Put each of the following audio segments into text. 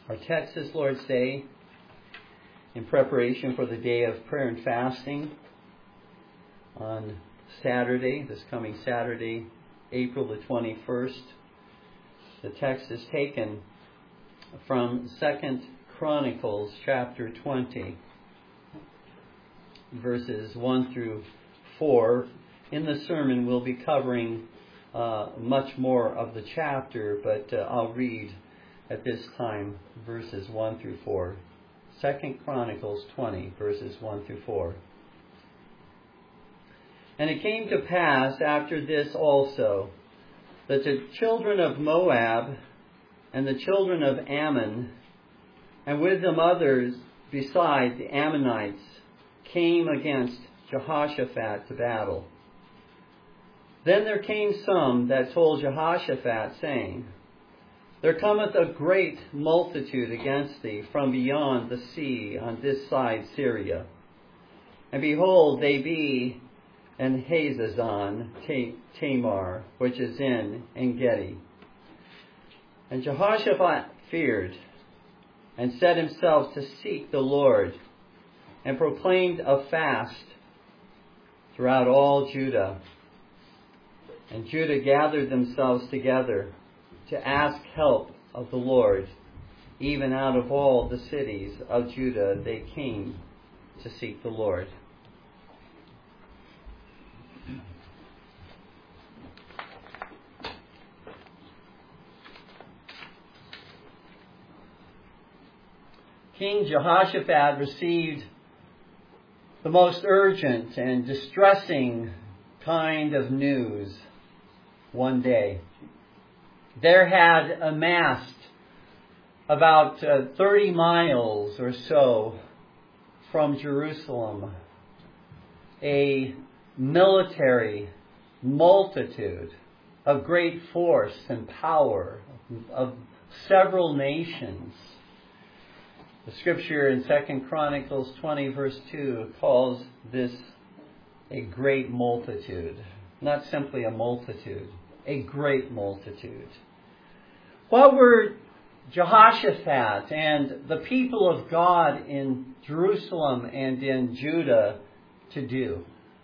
Our text is Lord's Day in preparation for the day of prayer and fasting on Saturday, this coming Saturday, April the 21st. The text is taken from 2 Chronicles chapter 20, verses 1 through 4. In the sermon we'll be covering much more of the chapter, but I'll read at this time verses 1 through 4. 2 Chronicles 20, verses 1 through 4. And it came to pass after this also, that the children of Moab and the children of Ammon, and with them others beside the Ammonites, came against Jehoshaphat to battle. Then there came some that told Jehoshaphat, saying, There cometh a great multitude against thee from beyond the sea on this side Syria. And behold, they be in Hazazon Tamar, which is in En-gedi. And Jehoshaphat feared, and set himself to seek the Lord, and proclaimed a fast throughout all Judah. And Judah gathered themselves together to ask help of the Lord. Even out of all the cities of Judah they came to seek the Lord. King Jehoshaphat received the most urgent and distressing kind of news one day. There had amassed about 30 miles or so from Jerusalem a military multitude of great force and power of several nations. The scripture in 2 Chronicles 20 verse 2 calls this a great multitude. Not simply a multitude, a great multitude. What were Jehoshaphat and the people of God in Jerusalem and in Judah to do?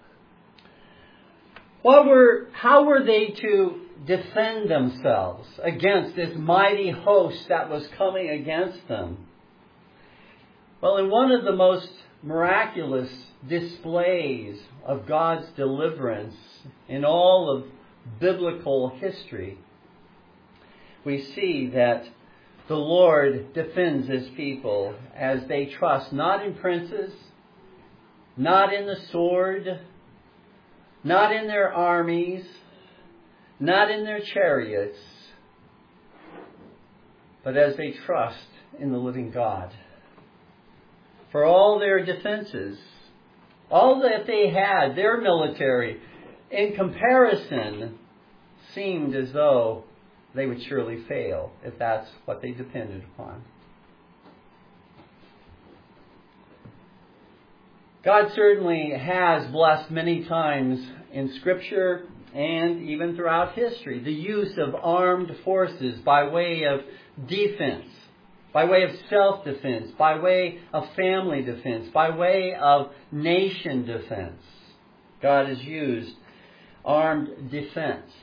How were they to defend themselves against this mighty host that was coming against them? Well, in one of the most miraculous displays of God's deliverance in all of biblical history, we see that the Lord defends His people as they trust not in princes, not in the sword, not in their armies, not in their chariots, but as they trust in the living God. For all their defenses, all that they had, their military, in comparison, seemed as though they would surely fail if that's what they depended upon. God certainly has blessed many times in Scripture and even throughout history the use of armed forces by way of defense, by way of self-defense, by way of family defense, by way of nation defense. God has used armed defense.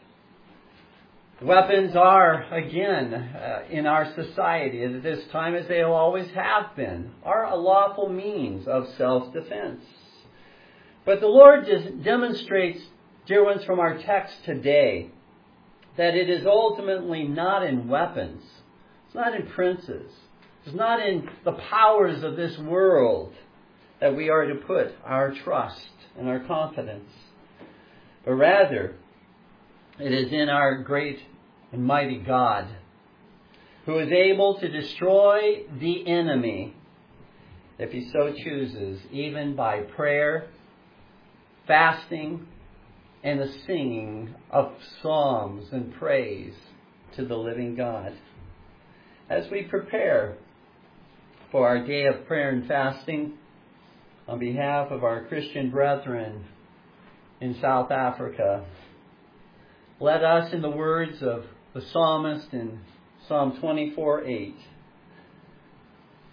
Weapons are, again, in our society at this time, as they always have been, are a lawful means of self-defense. But the Lord demonstrates, dear ones, from our text today, that it is ultimately not in weapons. It's not in princes. It's not in the powers of this world that we are to put our trust and our confidence. But rather, it is in our great and mighty God, who is able to destroy the enemy, if He so chooses, even by prayer, fasting, and the singing of psalms and praise to the living God. As we prepare for our day of prayer and fasting, on behalf of our Christian brethren in South Africa, let us, in the words of the psalmist in Psalm 24:8,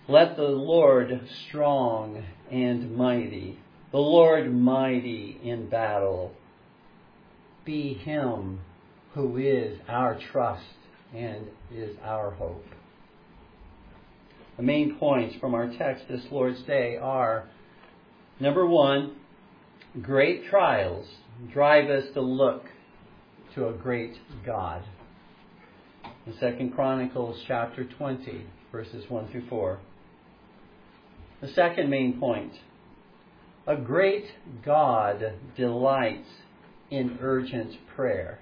Let the Lord strong and mighty, the Lord mighty in battle, be Him who is our trust and is our hope. The main points from our text this Lord's Day are, number one, great trials drive us to look to a great God. In 2 Chronicles chapter 20, verses 1 through 4. The second main point, a great God delights in urgent prayer.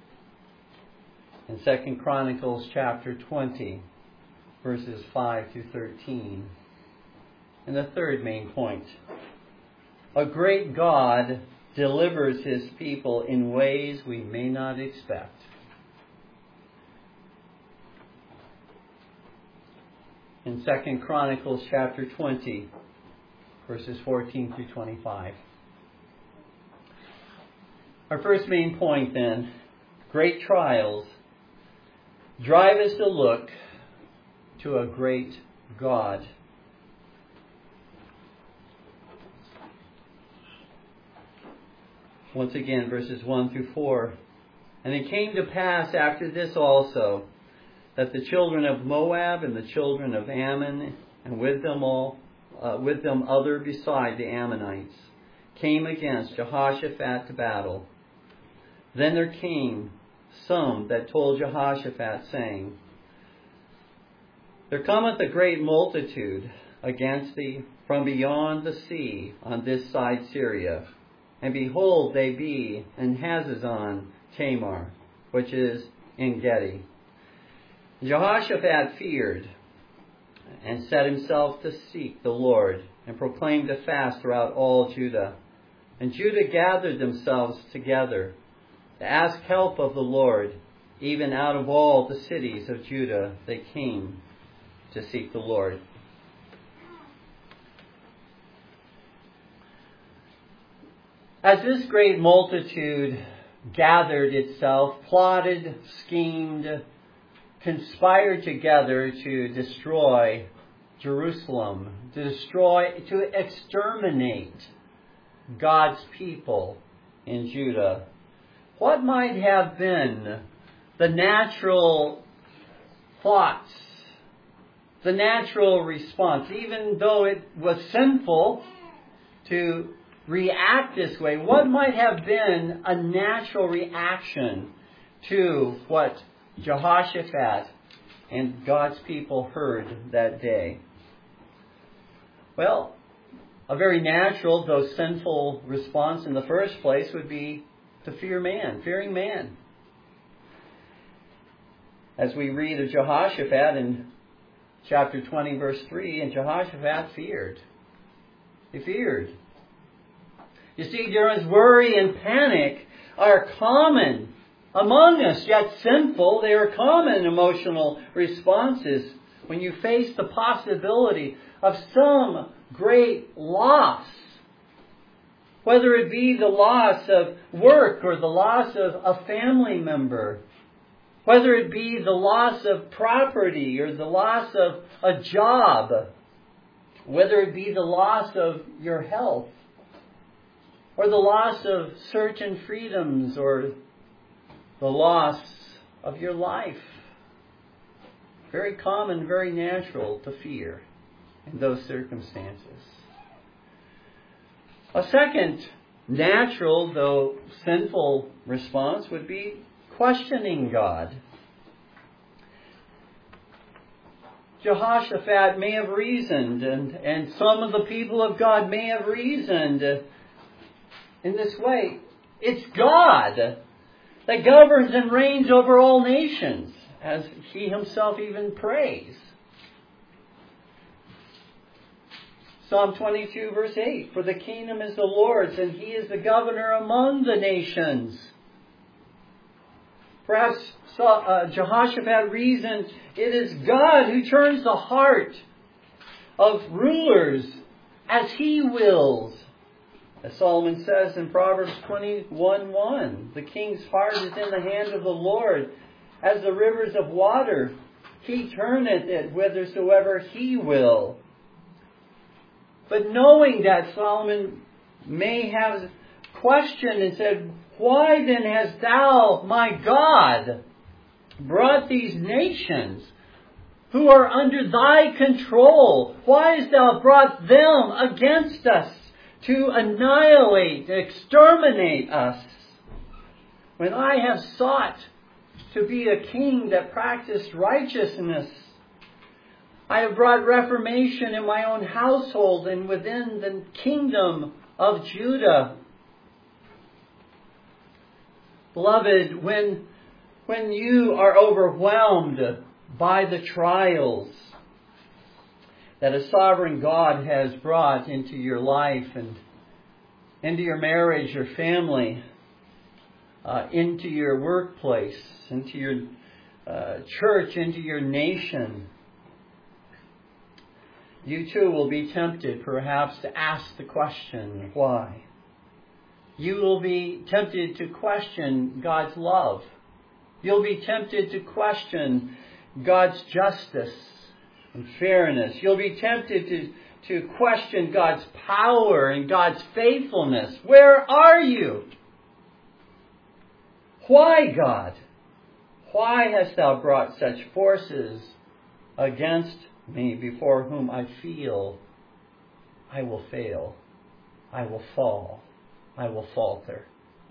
In 2 Chronicles chapter 20, verses 5 through 13. And the third main point, a great God delivers His people in ways we may not expect. In 2 Chronicles chapter 20, verses 14 through 25. Our first main point then, great trials drive us to look to a great God. Once again, verses 1 through 4. And it came to pass after this also, that the children of Moab and the children of Ammon, and with them other beside the Ammonites, came against Jehoshaphat to battle. Then there came some that told Jehoshaphat, saying, There cometh a great multitude against thee from beyond the sea on this side Syria. And behold, they be in Hazazon Tamar, which is En Gedi. Jehoshaphat feared, and set himself to seek the Lord, and proclaimed a fast throughout all Judah. And Judah gathered themselves together to ask help of the Lord. Even out of all the cities of Judah they came to seek the Lord. As this great multitude gathered itself, plotted, schemed, conspired together to destroy Jerusalem, to exterminate God's people in Judah, what might have been the natural thoughts, the natural response, even though it was sinful to react this way, what might have been a natural reaction to what Jehoshaphat and God's people heard that day? Well, a very natural, though sinful, response in the first place would be to fear man, fearing man. As we read of Jehoshaphat in chapter 20, verse 3, and Jehoshaphat feared. He feared. You see, Darren's worry and panic are common among us, yet sinful. They are common emotional responses when you face the possibility of some great loss. Whether it be the loss of work or the loss of a family member. Whether it be the loss of property or the loss of a job. Whether it be the loss of your health. Or the loss of certain freedoms, or the loss of your life. Very common, very natural to fear in those circumstances. A second natural, though sinful, response would be questioning God. Jehoshaphat may have reasoned, and some of the people of God may have reasoned in this way. It's God that governs and reigns over all nations, as He Himself even prays. Psalm 22, verse 8, For the kingdom is the Lord's, and He is the governor among the nations. Perhaps Jehoshaphat reasoned, it is God who turns the heart of rulers as He wills. As Solomon says in Proverbs 21:1, the king's heart is in the hand of the Lord, as the rivers of water. He turneth it whithersoever He will. But knowing that, Solomon may have questioned and said, why then hast thou, my God, brought these nations who are under thy control? Why hast thou brought them against us to annihilate, exterminate us? When I have sought to be a king that practiced righteousness, I have brought reformation in my own household and within the kingdom of Judah. Beloved, when you are overwhelmed by the trials that a sovereign God has brought into your life and into your marriage, your family, into your workplace, into your church, into your nation, you too will be tempted perhaps to ask the question, why? You will be tempted to question God's love. You'll be tempted to question God's justice and fairness. You'll be tempted to question God's power and God's faithfulness. Where are you? Why, God? Why hast thou brought such forces against me, before whom I feel I will fail, I will fall, I will falter?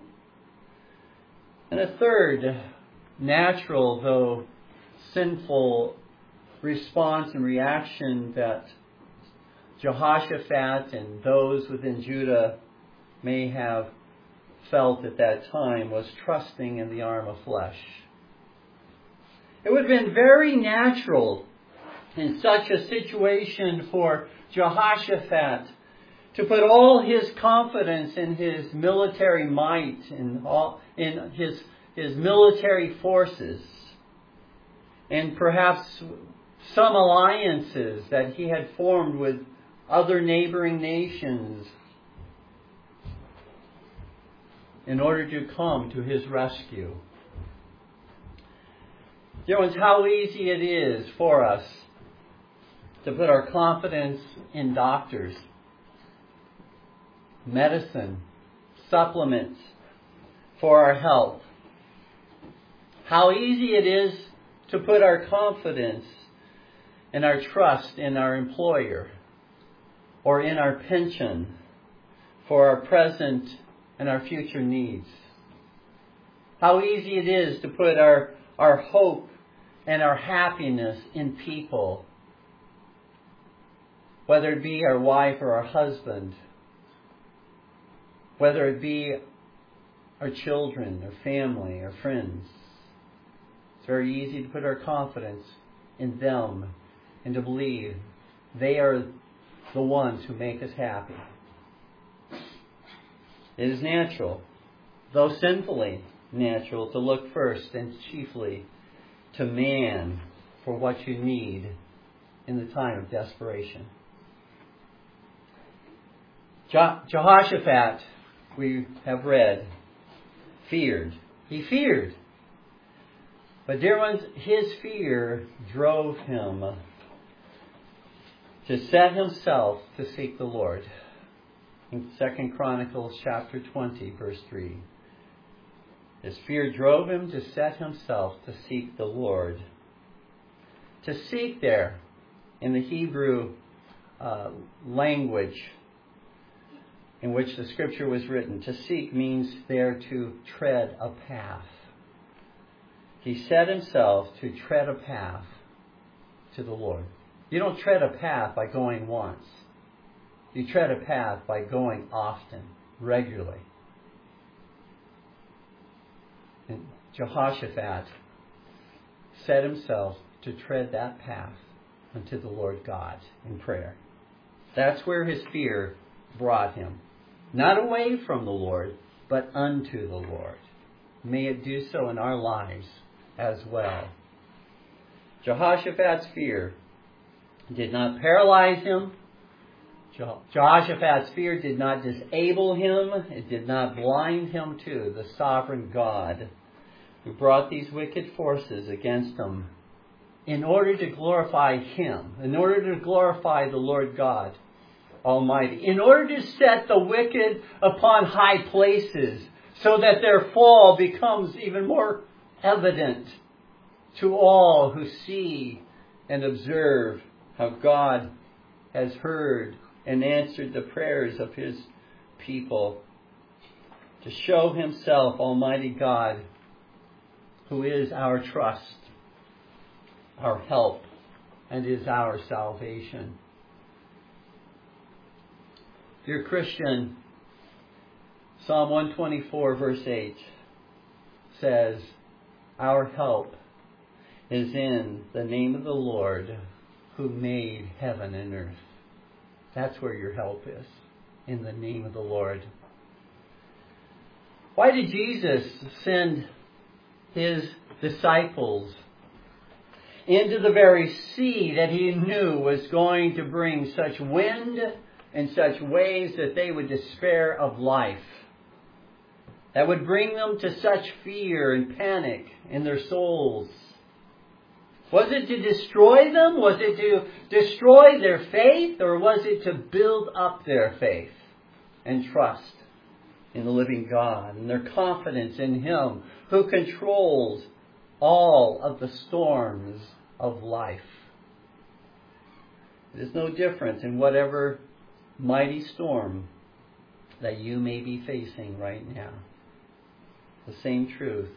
And a third natural, though sinful, response and reaction that Jehoshaphat and those within Judah may have felt at that time was trusting in the arm of flesh. It would have been very natural in such a situation for Jehoshaphat to put all his confidence in his military might and in his military forces, and perhaps some alliances that he had formed with other neighboring nations in order to come to his rescue. Dear ones, how easy it is for us to put our confidence in doctors, medicine, supplements for our health. How easy it is to put our confidence and our trust in our employer or in our pension for our present and our future needs. How easy it is to put our hope and our happiness in people, whether it be our wife or our husband, whether it be our children, our family, our friends. It's very easy to put our confidence in them and to believe they are the ones who make us happy. It is natural, though sinfully natural, to look first and chiefly to man for what you need in the time of desperation. Jehoshaphat, we have read, feared. He feared. But dear ones, his fear drove him to set himself to seek the Lord. In 2 Chronicles chapter 20, verse 3. His fear drove him to set himself to seek the Lord. To seek there, in the Hebrew language in which the Scripture was written, to seek means there to tread a path. He set himself to tread a path to the Lord. You don't tread a path by going once. You tread a path by going often, regularly. And Jehoshaphat set himself to tread that path unto the Lord God in prayer. That's where his fear brought him. Not away from the Lord, but unto the Lord. May it do so in our lives as well. Jehoshaphat's fear did not paralyze him. Jehoshaphat's fear did not disable him. It did not blind him to the sovereign God who brought these wicked forces against him in order to glorify Him, in order to glorify the Lord God Almighty, in order to set the wicked upon high places so that their fall becomes even more evident to all who see and observe how God has heard and answered the prayers of His people, to show Himself Almighty God, who is our trust, our help, and is our salvation. Dear Christian, Psalm 124 verse 8 says, our help is in the name of the Lord who made heaven and earth. That's where your help is, in the name of the Lord. Why did Jesus send His disciples into the very sea that He knew was going to bring such wind and such waves that they would despair of life, that would bring them to such fear and panic in their souls? Was it to destroy them? Was it to destroy their faith? Or was it to build up their faith and trust in the living God and their confidence in Him who controls all of the storms of life? It is no different in whatever mighty storm that you may be facing right now. The same truth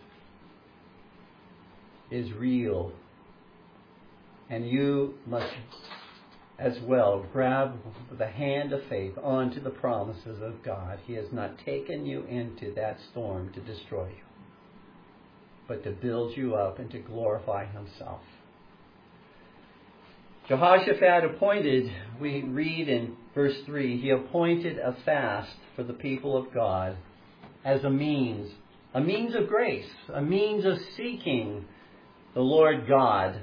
is real. And you must as well grab the hand of faith onto the promises of God. He has not taken you into that storm to destroy you, but to build you up and to glorify Himself. Jehoshaphat appointed, we read in verse 3, he appointed a fast for the people of God as a means of grace, a means of seeking the Lord God.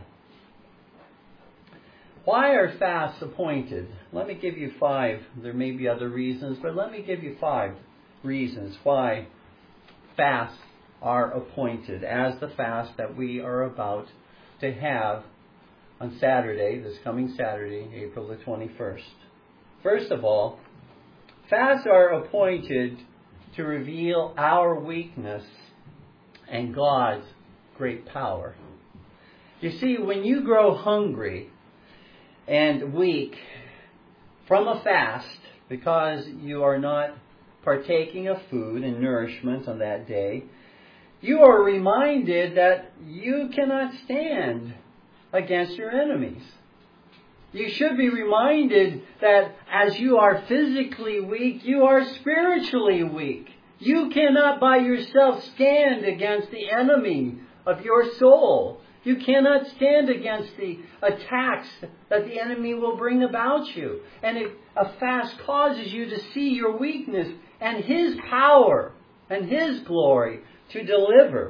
Why are fasts appointed? Let me give you 5. There may be other reasons, but let me give you 5 reasons why fasts are appointed as the fast that we are about to have on Saturday, this coming Saturday, April the 21st. First of all, fasts are appointed to reveal our weakness and God's great power. You see, when you grow hungry and weak from a fast because you are not partaking of food and nourishment on that day, you are reminded that you cannot stand against your enemies. You should be reminded that as you are physically weak, you are spiritually weak. You cannot by yourself stand against the enemy of your soul. You cannot stand against the attacks that the enemy will bring about you. And a fast causes you to see your weakness and His power and His glory to deliver.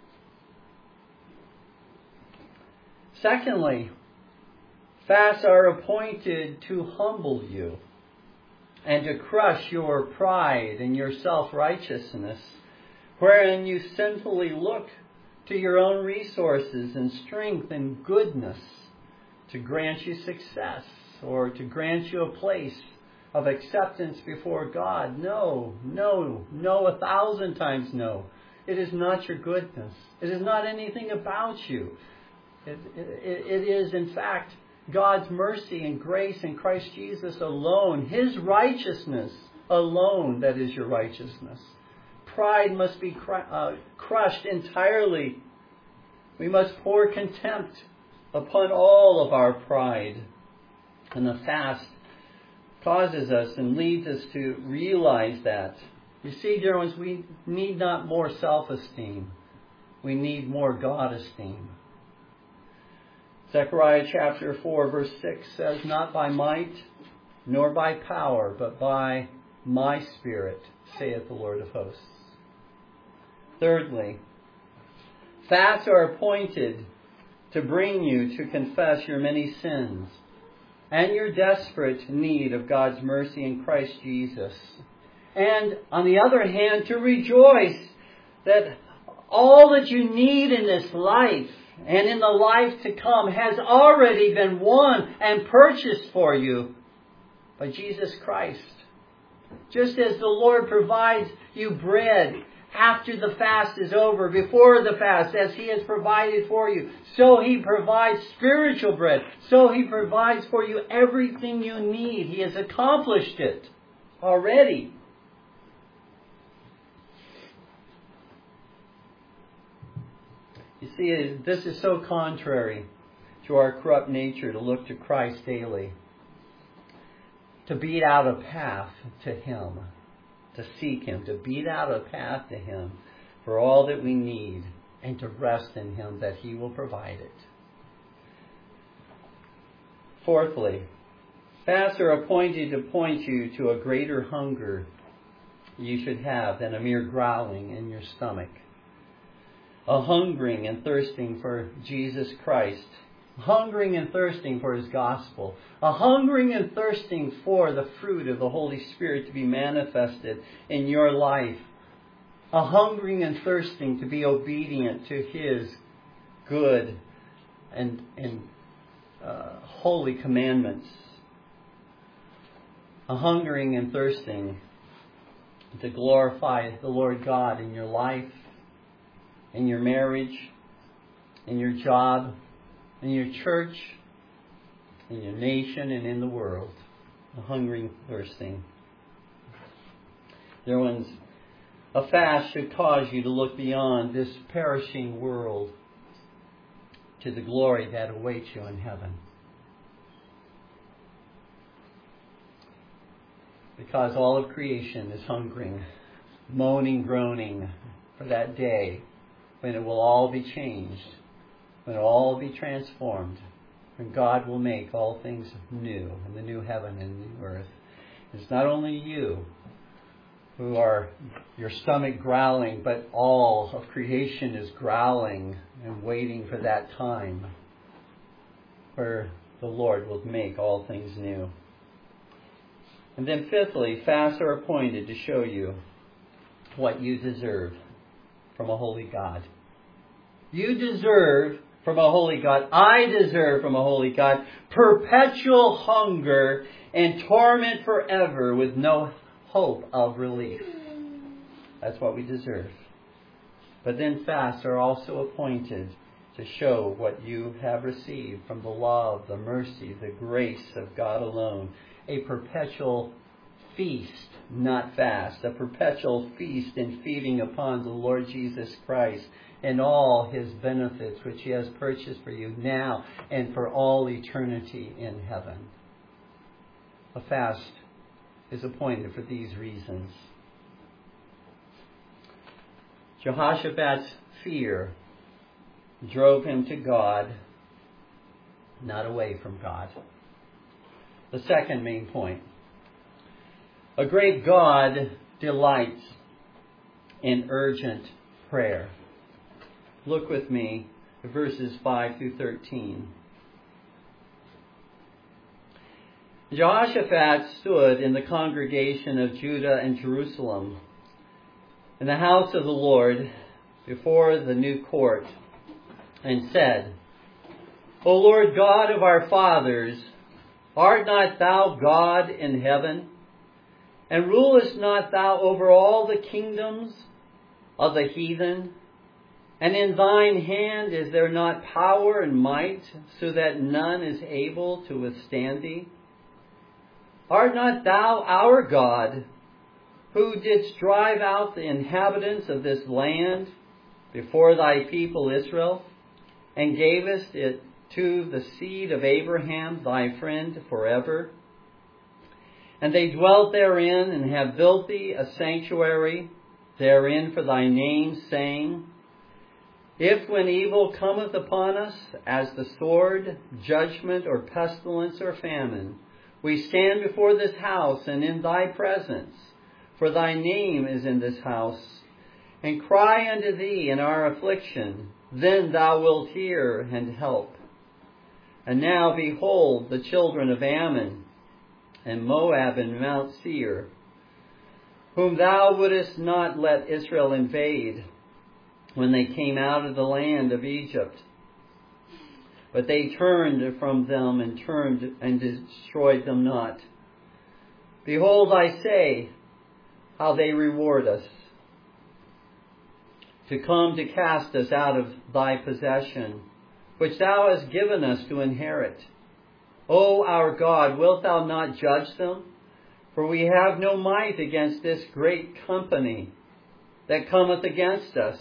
Secondly, fasts are appointed to humble you and to crush your pride and your self-righteousness, wherein you sinfully look to your own resources and strength and goodness to grant you success or to grant you a place of acceptance before God. No, 1,000 times no. It is not your goodness. It is not anything about you. It is, in fact, God's mercy and grace in Christ Jesus alone, His righteousness alone, that is your righteousness. Pride must be crushed entirely. We must pour contempt upon all of our pride. And the fast causes us and leads us to realize that. You see, dear ones, we need not more self-esteem. We need more God-esteem. Zechariah chapter 4 verse 6 says, "Not by might, nor by power, but by my Spirit, saith the Lord of hosts." Thirdly, fasts are appointed to bring you to confess your many sins and your desperate need of God's mercy in Christ Jesus. And on the other hand, to rejoice that all that you need in this life and in the life to come has already been won and purchased for you by Jesus Christ. Just as the Lord provides you bread after the fast is over, before the fast, as He has provided for you, so He provides spiritual bread. So He provides for you everything you need. He has accomplished it already. You see, this is so contrary to our corrupt nature to look to Christ daily, to beat out a path to Him, to seek Him, to beat out a path to Him for all that we need, and to rest in Him that He will provide it. Fourthly, fasts are appointed to point you to a greater hunger you should have than a mere growling in your stomach. A hungering and thirsting for Jesus Christ. Hungering and thirsting for His gospel. A hungering and thirsting for the fruit of the Holy Spirit to be manifested in your life. A hungering and thirsting to be obedient to His good and holy commandments. A hungering and thirsting to glorify the Lord God in your life, in your marriage, in your job, in your church, in your nation, and in the world. A hungering, thirsting. Dear ones, a fast should cause you to look beyond this perishing world to the glory that awaits you in heaven. Because all of creation is hungering, moaning, groaning for that day when it will all be changed, when it will all be transformed, when God will make all things new in the new heaven and new earth. It's not only you who are your stomach growling, but all of creation is growling and waiting for that time where the Lord will make all things new. And then fifthly, fasts are appointed to show you what you deserve from a holy God. You deserve from a holy God, I deserve from a holy God, perpetual hunger and torment forever with no hope of relief. That's what we deserve. But then fasts are also appointed to show what you have received from the love, the mercy, the grace of God alone. A perpetual feast, not fast, a perpetual feast and feeding upon the Lord Jesus Christ and all His benefits which He has purchased for you now and for all eternity in heaven. A fast is appointed for these reasons. Jehoshaphat's fear drove him to God, not away from God. The second main point. A great God delights in urgent prayer. Look with me at verses 5 through 13. Jehoshaphat stood in the congregation of Judah and Jerusalem in the house of the Lord before the new court and said, O Lord God of our fathers, art not thou God in heaven? And rulest not thou over all the kingdoms of the heathen? And in thine hand is there not power and might, so that none is able to withstand thee? Art not thou our God, who didst drive out the inhabitants of this land before thy people Israel, and gavest it to the seed of Abraham, thy friend, forever? And they dwelt therein, and have built thee a sanctuary therein for thy name, saying, If when evil cometh upon us, as the sword, judgment, or pestilence, or famine, we stand before this house and in thy presence, for thy name is in this house, and cry unto thee in our affliction, then thou wilt hear and help. And now behold, the children of Ammon and Moab and Mount Seir, whom thou wouldest not let Israel invade when they came out of the land of Egypt, But they turned from them and turned and destroyed them not. Behold, I say, how they reward us, to come to cast us out of thy possession, which thou hast given us to inherit. O our God, wilt thou not judge them? For we have no might against this great company that cometh against us.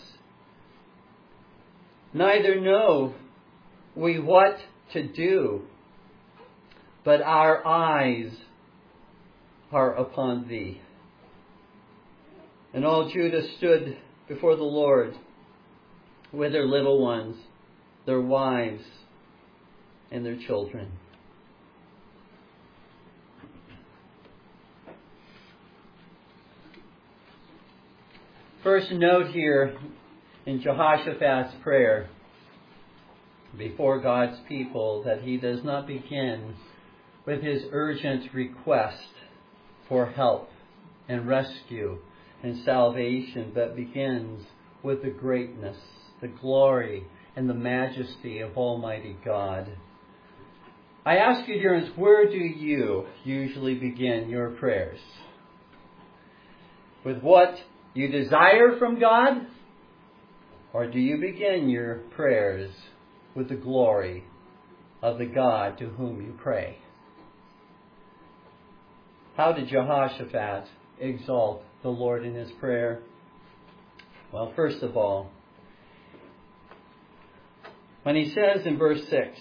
Neither know we what to do, but our eyes are upon thee. And all Judah stood before the Lord with their little ones, their wives, and their children. First note here in Jehoshaphat's prayer before God's people that he does not begin with his urgent request for help and rescue and salvation, but begins with the greatness, the glory, and the majesty of Almighty God. I ask you, dear ones, where do you usually begin your prayers? With what you desire from God? Or do you begin your prayers with the glory of the God to whom you pray? How did Jehoshaphat exalt the Lord in his prayer? Well, first of all, when he says in verse 6,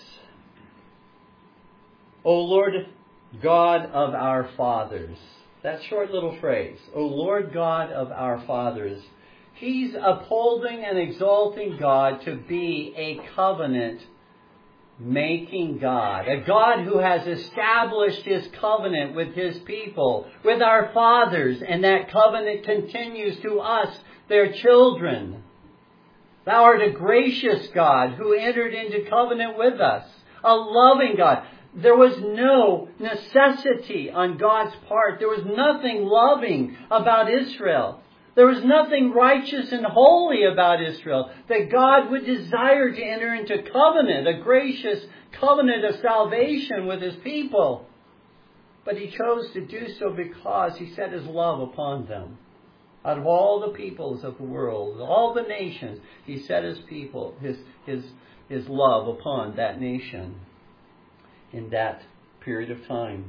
O Lord God of our fathers, that short little phrase, O Lord God of our fathers, he's upholding and exalting God to be a covenant-making God, a God who has established his covenant with his people, with our fathers, and that covenant continues to us, their children. Thou art a gracious God who entered into covenant with us, a loving God. There was no necessity on God's part. There was nothing loving about Israel. There was nothing righteous and holy about Israel that God would desire to enter into covenant, a gracious covenant of salvation with his people. But he chose to do so because he set his love upon them. Out of all the peoples of the world, all the nations, he set his people, his love upon that nation in that period of time.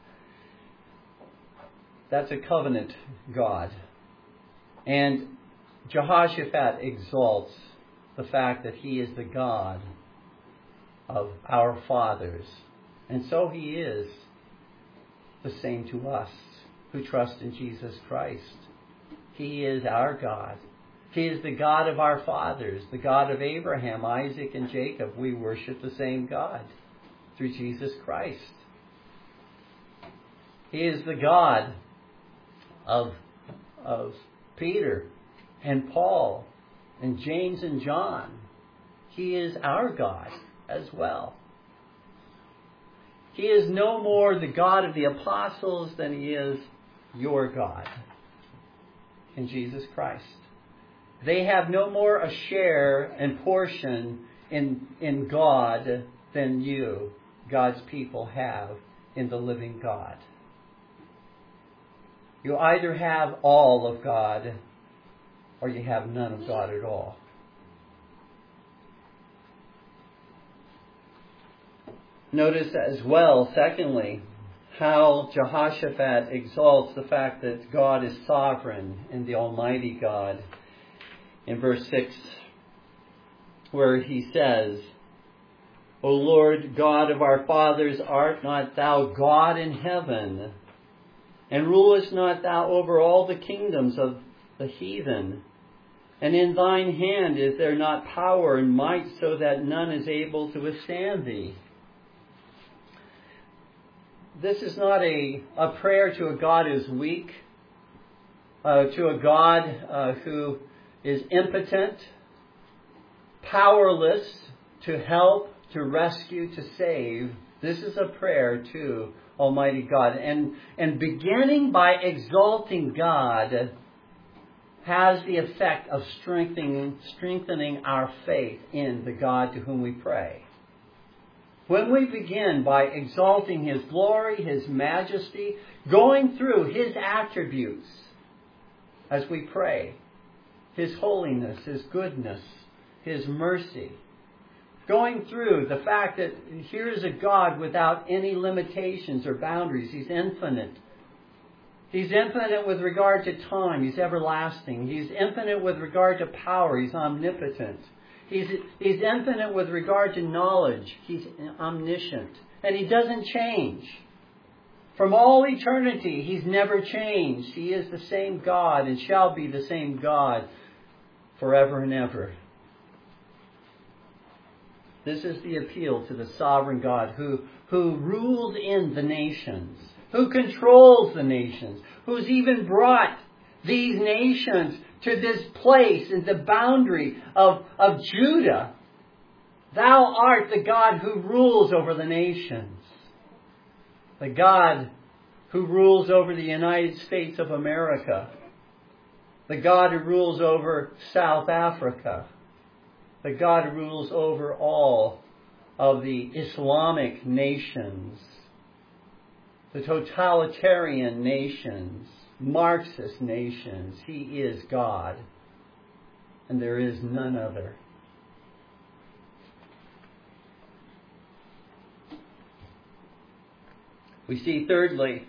That's a covenant God. And Jehoshaphat exalts the fact that he is the God of our fathers. And so he is the same to us who trust in Jesus Christ. He is our God. He is the God of our fathers, the God of Abraham, Isaac, and Jacob. We worship the same God through Jesus Christ. He is the God of Peter and Paul and James and John. He is our God as well. He is no more the God of the apostles than he is your God in Jesus Christ. They have no more a share and portion in God than you, God's people, have in the living God. You either have all of God or you have none of God at all. Notice as well, secondly, how Jehoshaphat exalts the fact that God is sovereign and the Almighty God. In verse 6, where he says, O Lord God of our fathers, art not thou God in heaven? And rulest not thou over all the kingdoms of the heathen? And in thine hand is there not power and might, so that none is able to withstand thee? This is not a prayer to a God who is weak, to a God who is impotent, powerless to help, to rescue, to save. This is a prayer to Almighty God. And beginning by exalting God has the effect of strengthening our faith in the God to whom we pray. when we begin by exalting His glory, His majesty, going through His attributes as we pray, His holiness, His goodness, His mercy, going through the fact that here is a God without any limitations or boundaries. He's infinite. He's infinite with regard to time. He's everlasting. He's infinite with regard to power. He's omnipotent. He's infinite with regard to knowledge. He's omniscient. And He doesn't change. From all eternity, He's never changed. He is the same God and shall be the same God forever and ever. This is the appeal to the sovereign God who ruled in the nations, who controls the nations, who's even brought these nations to this place in the boundary of Judah. Thou art the God who rules over the nations. The God who rules over the United States of America. The God who rules over South Africa. The God who rules over all of the Islamic nations. The totalitarian nations. Marxist nations. He is God. And there is none other. We see thirdly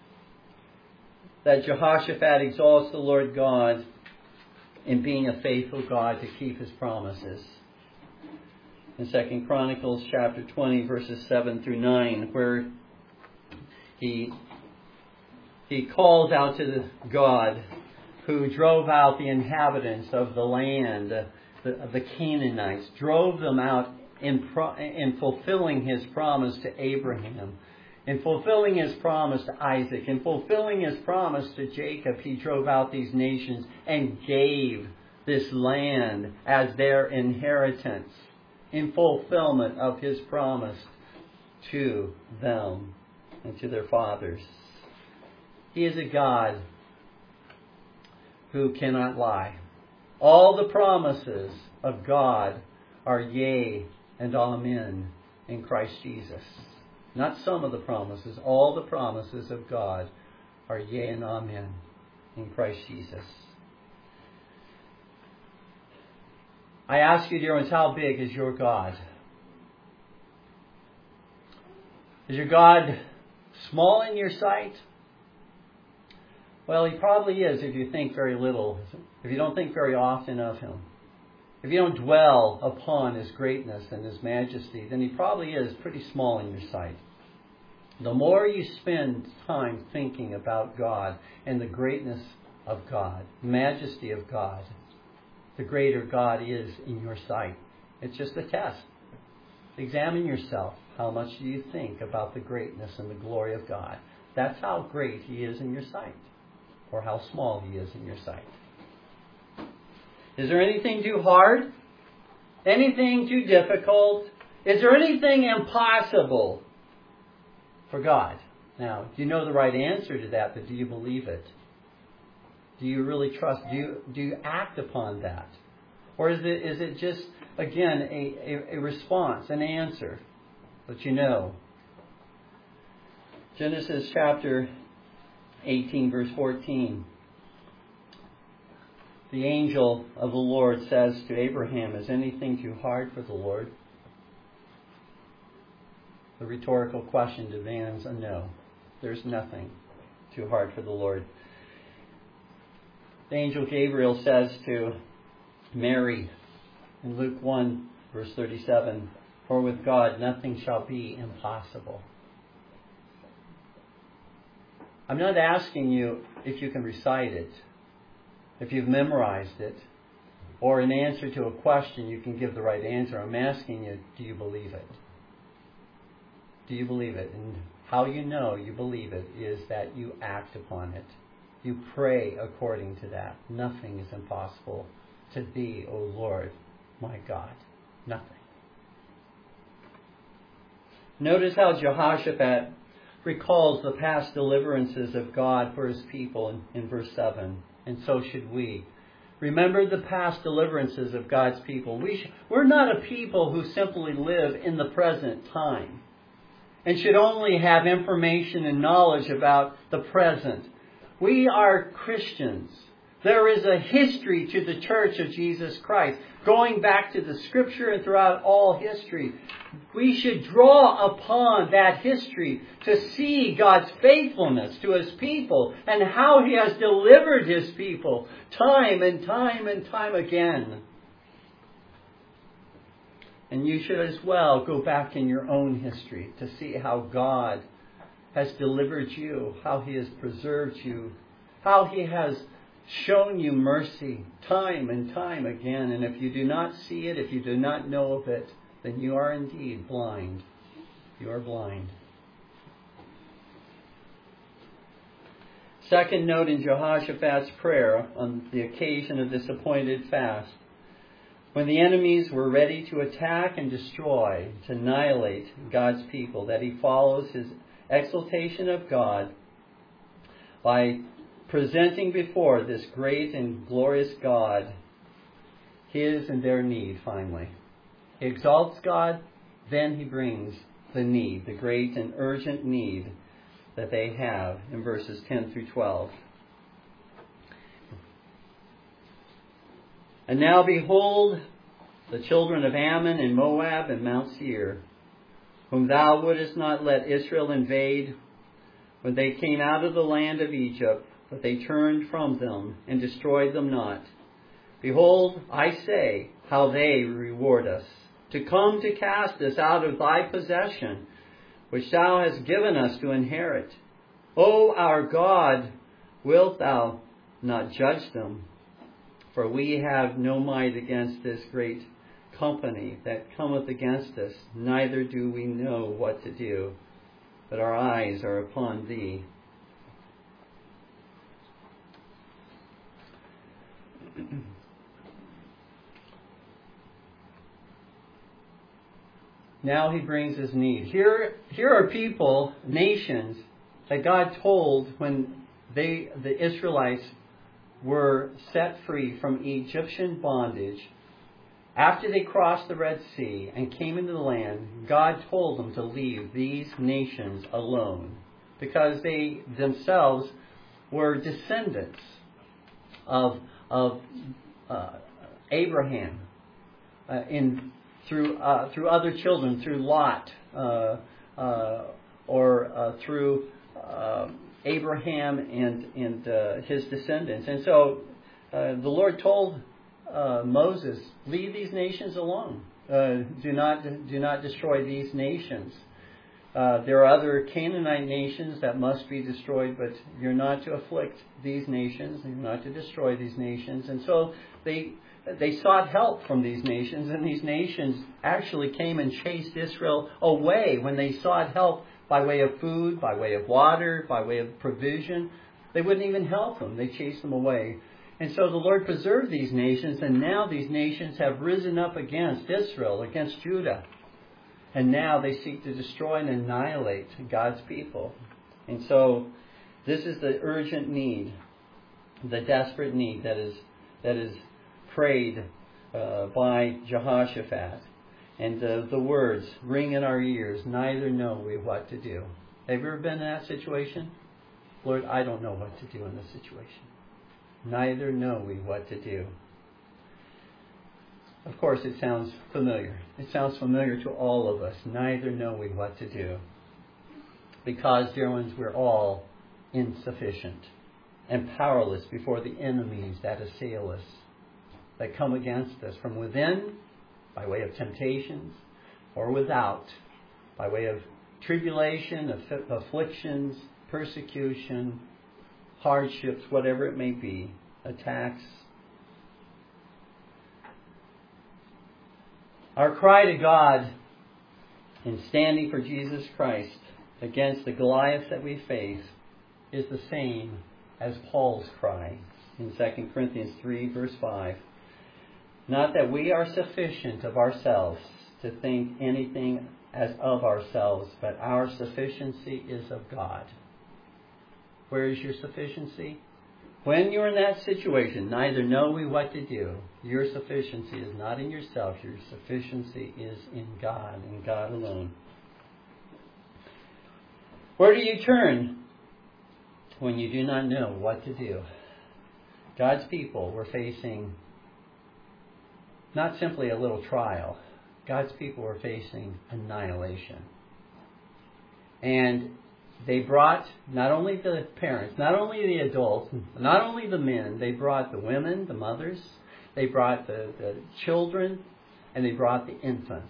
that Jehoshaphat exalts the Lord God in being a faithful God to keep His promises. In 2 Chronicles chapter 20 verses 7 through 9, where he calls out to the God who drove out the inhabitants of the land, the Canaanites, drove them out in fulfilling His promise to Abraham, in fulfilling His promise to Isaac, in fulfilling His promise to Jacob. He drove out these nations and gave this land as their inheritance in fulfillment of His promise to them and to their fathers. He is a God who cannot lie. All the promises of God are yea and amen in Christ Jesus. Not some of the promises. All the promises of God are yea and amen in Christ Jesus. I ask you, dear ones, how big is your God? Is your God small in your sight? Well, He probably is if you think very little, if you don't think very often of Him. If you don't dwell upon His greatness and His majesty, then He probably is pretty small in your sight. The more you spend time thinking about God and the greatness of God, majesty of God, the greater God is in your sight. It's just a test. Examine yourself. How much do you think about the greatness and the glory of God? That's how great He is in your sight, or how small He is in your sight. Is there anything too hard? Anything too difficult? Is there anything impossible for God? Now, you know the right answer to that, but do you believe it? Do you really trust? Do you act upon that? Or is it just, again, a response, an answer that you know? Genesis chapter 18, verse 14. The angel of the Lord says to Abraham, is anything too hard for the Lord? The rhetorical question demands a no. There's nothing too hard for the Lord. The angel Gabriel says to Mary in Luke 1, verse 37, for with God nothing shall be impossible. I'm not asking you if you can recite it, if you've memorized it, or in answer to a question you can give the right answer. I'm asking you, do you believe it? Do you believe it? And how you know you believe it is that you act upon it. You pray according to that. Nothing is impossible to Thee, O Lord, my God. Nothing. Notice how Jehoshaphat recalls the past deliverances of God for His people in verse 7. And so should we. Remember the past deliverances of God's people. We're not a people who simply live in the present time and should only have information and knowledge about the present. We are Christians. There is a history to the Church of Jesus Christ, going back to the Scripture and throughout all history. We should draw upon that history to see God's faithfulness to His people and how He has delivered His people time and time and time again. And you should as well go back in your own history to see how God has delivered you, how He has preserved you, how He has shown you mercy time and time again. And if you do not see it, if you do not know of it, then you are indeed blind. You are blind. Second note in Jehoshaphat's prayer on the occasion of this appointed fast. When the enemies were ready to attack and destroy, to annihilate God's people, that he follows his exaltation of God by presenting before this great and glorious God his and their need finally. He exalts God, then he brings the need, the great and urgent need that they have in verses 10 through 12. And now behold, the children of Ammon and Moab and Mount Seir, whom thou wouldest not let Israel invade, when they came out of the land of Egypt, but they turned from them and destroyed them not. Behold, I say, how they reward us, to come to cast us out of thy possession, which thou hast given us to inherit. O our God, wilt thou not judge them? For we have no might against this great company that cometh against us, neither do we know what to do, but our eyes are upon thee. Now he brings his need. Here are people, nations, that God told when the Israelites were set free from Egyptian bondage. After they crossed the Red Sea and came into the land, God told them to leave these nations alone because they themselves were descendants of Abraham through other children, through Lot, or through Abraham and his descendants. And so the Lord told Moses, leave these nations alone. Do not destroy these nations. There are other Canaanite nations that must be destroyed, but you're not to afflict these nations. You're not to destroy these nations. And so they sought help from these nations, and these nations actually came and chased Israel away when they sought help by way of food, by way of water, by way of provision. They wouldn't even help them. They chased them away. And so the Lord preserved these nations, and now these nations have risen up against Israel, against Judah. And now they seek to destroy and annihilate God's people. And so this is the urgent need, the desperate need that is prayed by Jehoshaphat. And the words ring in our ears, neither know we what to do. Have you ever been in that situation? Lord, I don't know what to do in this situation. Neither know we what to do. Of course, it sounds familiar. It sounds familiar to all of us. Neither know we what to do. Because, dear ones, we're all insufficient and powerless before the enemies that assail us, that come against us from within, by way of temptations, or without, by way of tribulation, afflictions, persecution, hardships, whatever it may be, attacks. Our cry to God in standing for Jesus Christ against the Goliaths that we face is the same as Paul's cry in 2 Corinthians 3, verse 5. Not that we are sufficient of ourselves to think anything as of ourselves, but our sufficiency is of God. Where is your sufficiency? When you're in that situation, neither know we what to do. Your sufficiency is not in yourself. Your sufficiency is in God and God alone. Where do you turn when you do not know what to do? God's people were facing not simply a little trial. God's people were facing annihilation. And they brought not only the parents, not only the adults, not only the men, they brought the women, the mothers, they brought the children, and they brought the infants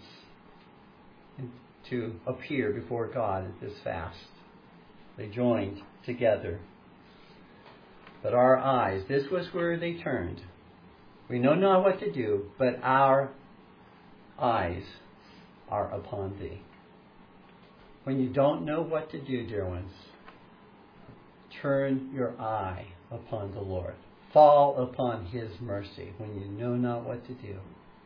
to appear before God at this fast. They joined together. But our eyes, this was where they turned. We know not what to do, but our eyes are upon Thee. When you don't know what to do, dear ones, turn your eye upon the Lord. Fall upon His mercy when you know not what to do.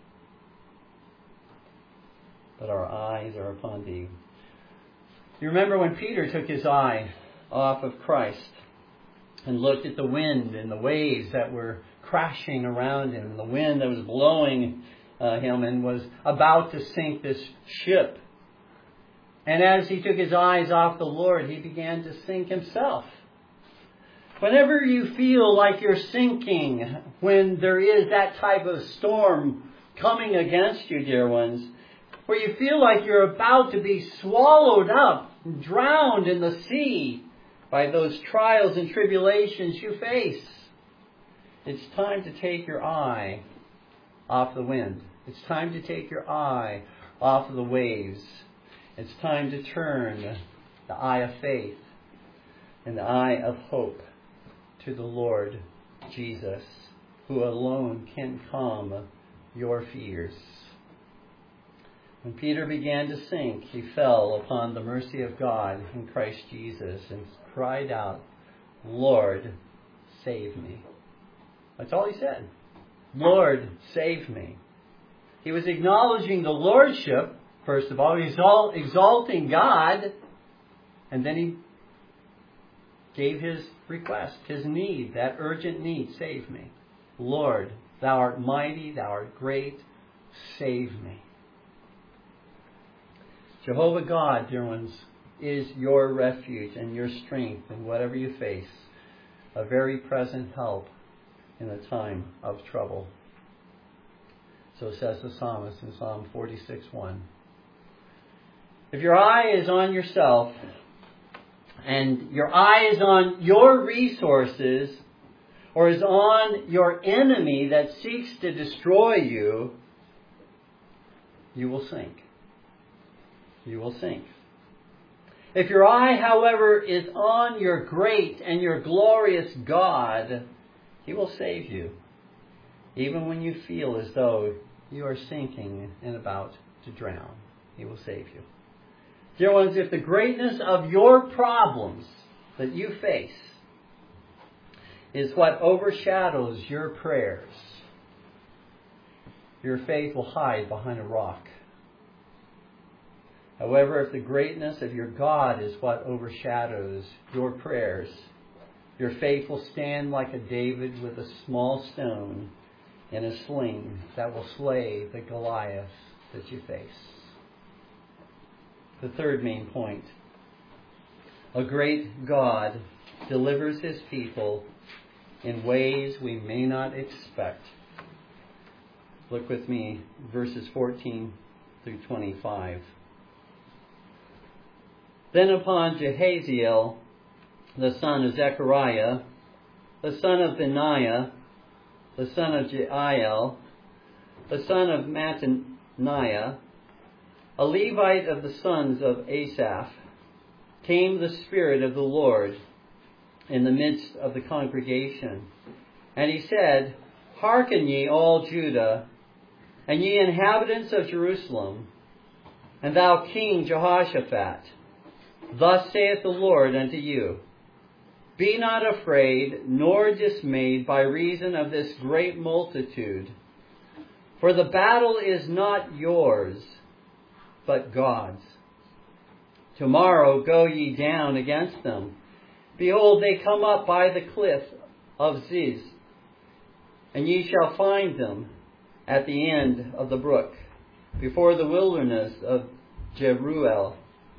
But our eyes are upon Thee. You remember when Peter took his eye off of Christ and looked at the wind and the waves that were crashing around him, and the wind that was blowing him and was about to sink this ship. And as he took his eyes off the Lord, he began to sink himself. Whenever you feel like you're sinking, when there is that type of storm coming against you, dear ones, where you feel like you're about to be swallowed up, drowned in the sea by those trials and tribulations you face, it's time to take your eye off the wind. It's time to take your eye off of the waves. It's time to turn the eye of faith and the eye of hope to the Lord Jesus, who alone can calm your fears. When Peter began to sink, he fell upon the mercy of God in Christ Jesus and cried out, "Lord, save me." That's all he said. "Lord, save me." He was acknowledging the lordship, first of all, exalting God, and then he gave his request, his need, that urgent need, "Save me. Lord, Thou art mighty, Thou art great, save me." Jehovah God, dear ones, is your refuge and your strength in whatever you face, a very present help in a time of trouble. So says the psalmist in Psalm 46:1. If your eye is on yourself and your eye is on your resources or is on your enemy that seeks to destroy you, you will sink. You will sink. If your eye, however, is on your great and your glorious God, He will save you, even when you feel as though you are sinking and about to drown. He will save you. Dear ones, if the greatness of your problems that you face is what overshadows your prayers, your faith will hide behind a rock. However, if the greatness of your God is what overshadows your prayers, your faith will stand like a David with a small stone in a sling that will slay the Goliath that you face. The third main point. A great God delivers His people in ways we may not expect. Look with me, verses 14 through 25. Then upon Jehaziel, the son of Zechariah, the son of Benaiah, the son of Jeiel, the son of Mattaniah, a Levite of the sons of Asaph, came the Spirit of the Lord in the midst of the congregation. And he said, "Hearken ye, all Judah, and ye inhabitants of Jerusalem, and thou King Jehoshaphat. Thus saith the Lord unto you, Be not afraid, nor dismayed by reason of this great multitude. For the battle is not yours, but God's. Tomorrow go ye down against them. Behold, they come up by the cliff of Ziz, and ye shall find them at the end of the brook, before the wilderness of Jeruel.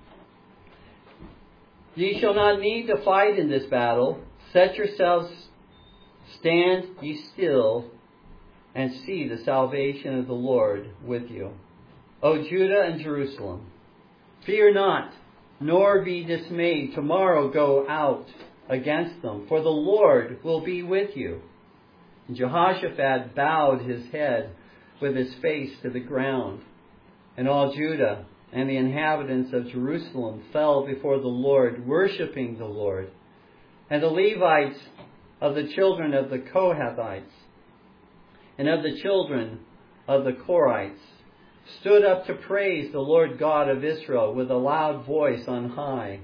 Ye shall not need to fight in this battle. Set yourselves, stand ye still, and see the salvation of the Lord with you. O Judah and Jerusalem, fear not, nor be dismayed. Tomorrow go out against them, for the Lord will be with you. And Jehoshaphat bowed his head with his face to the ground. And all Judah and the inhabitants of Jerusalem fell before the Lord, worshipping the Lord. And the Levites of the children of the Kohathites and of the children of the Korites stood up to praise the Lord God of Israel with a loud voice on high.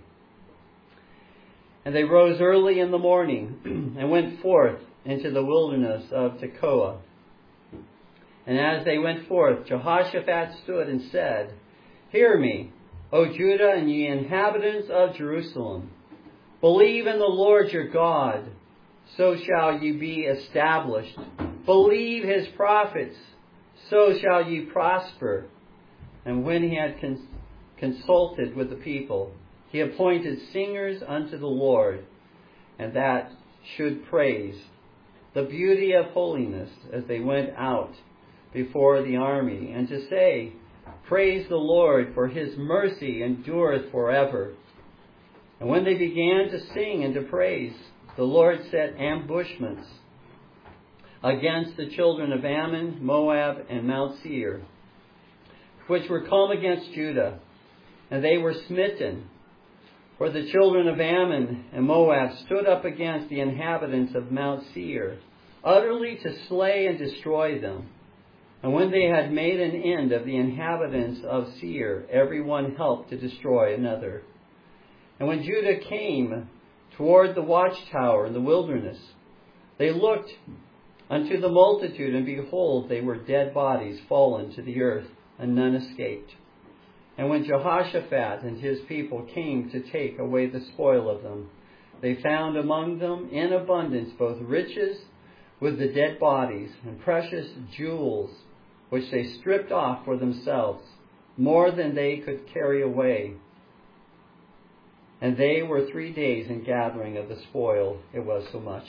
And they rose early in the morning and went forth into the wilderness of Tekoa. And as they went forth, Jehoshaphat stood and said, Hear me, O Judah and ye inhabitants of Jerusalem. Believe in the Lord your God, so shall ye be established. Believe his prophets, so shall ye prosper. And when he had consulted with the people, he appointed singers unto the Lord, and that should praise the beauty of holiness as they went out before the army, and to say, Praise the Lord, for his mercy endureth forever. And when they began to sing and to praise, the Lord set ambushments against the children of Ammon, Moab, and Mount Seir, which were come against Judah, and they were smitten. For the children of Ammon and Moab stood up against the inhabitants of Mount Seir, utterly to slay and destroy them. And when they had made an end of the inhabitants of Seir, every one helped to destroy another. And when Judah came toward the watchtower in the wilderness, they looked unto the multitude, and behold, they were dead bodies fallen to the earth, and none escaped. And when Jehoshaphat and his people came to take away the spoil of them, they found among them in abundance both riches with the dead bodies, and precious jewels, which they stripped off for themselves, more than they could carry away. And they were 3 days in gathering of the spoil, it was so much.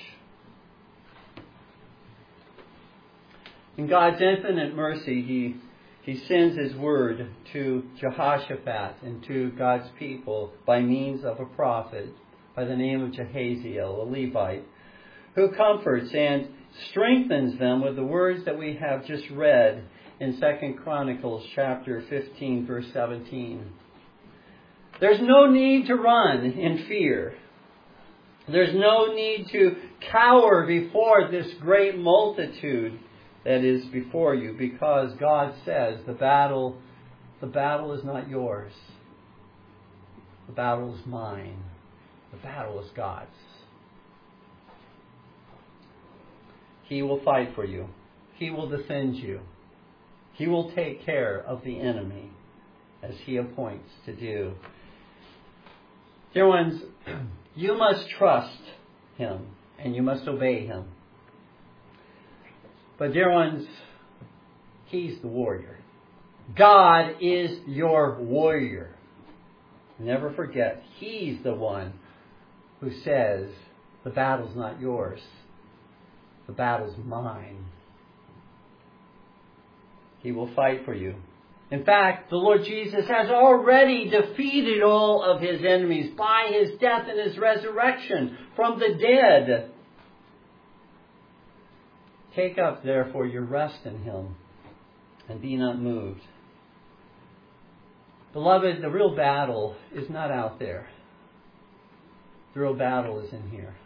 In God's infinite mercy, He sends His word to Jehoshaphat and to God's people by means of a prophet by the name of Jehaziel, a Levite, who comforts and strengthens them with the words that we have just read in 2 Chronicles chapter 15, verse 17. There's no need to run in fear. There's no need to cower before this great multitude that is before you, because God says the battle is not yours. The battle is mine. The battle is God's. He will fight for you. He will defend you. He will take care of the enemy as He appoints to do. Dear ones, you must trust Him and you must obey Him. But dear ones, He's the warrior. God is your warrior. Never forget, He's the one who says, the battle's not yours. The battle's mine. He will fight for you. In fact, the Lord Jesus has already defeated all of His enemies by His death and His resurrection from the dead. Take up, therefore, your rest in Him and be not moved. Beloved, the real battle is not out there. The real battle is in here.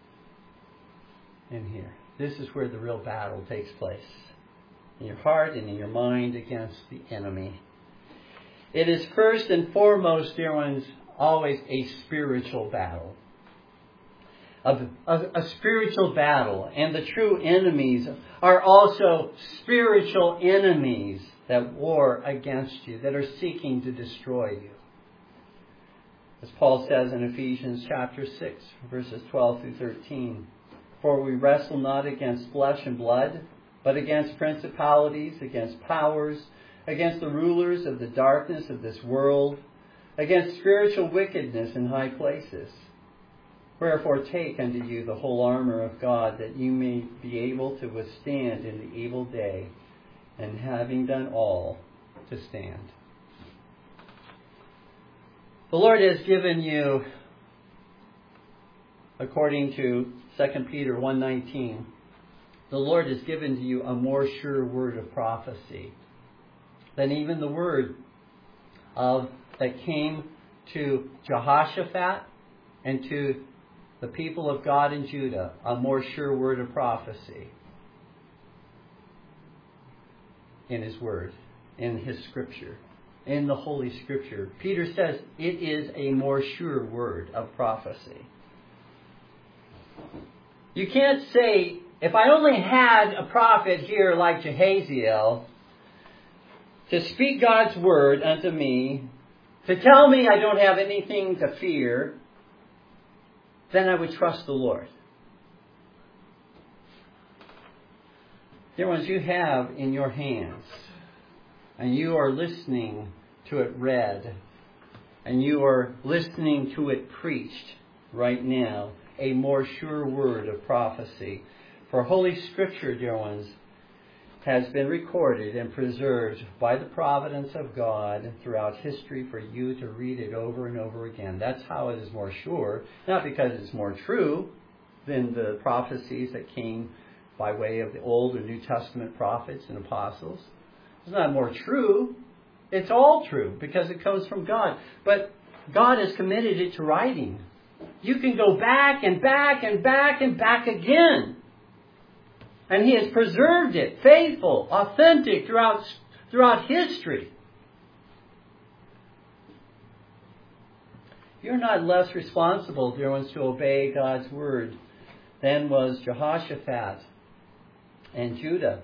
In here. This is where the real battle takes place. In your heart and in your mind against the enemy. It is first and foremost, dear ones, always a spiritual battle. A spiritual battle. And the true enemies are also spiritual enemies that war against you, that are seeking to destroy you. As Paul says in Ephesians chapter 6, verses 12 through 13. For we wrestle not against flesh and blood, but against principalities, against powers, against the rulers of the darkness of this world, against spiritual wickedness in high places. Wherefore take unto you the whole armor of God, that you may be able to withstand in the evil day, and having done all, to stand. The Lord has given you, according to 2 Peter 1:19, the Lord has given to you a more sure word of prophecy than even the word that came to Jehoshaphat and to the people of God in Judah, a more sure word of prophecy in His Word, in His Scripture, in the Holy Scripture. Peter says it is a more sure word of prophecy. You can't say, if I only had a prophet here like Jehaziel to speak God's word unto me, to tell me I don't have anything to fear, then I would trust the Lord. Dear ones, you have in your hands, and you are listening to it read, and you are listening to it preached right now, a more sure word of prophecy. For Holy Scripture, dear ones, has been recorded and preserved by the providence of God throughout history for you to read it over and over again. That's how it is more sure, not because it's more true than the prophecies that came by way of the Old or New Testament prophets and apostles. It's not more true. It's all true because it comes from God. But God has committed it to writing. You can go back and back and back and back again. And He has preserved it, faithful, authentic throughout history. You're not less responsible, dear ones, to obey God's word than was Jehoshaphat and Judah.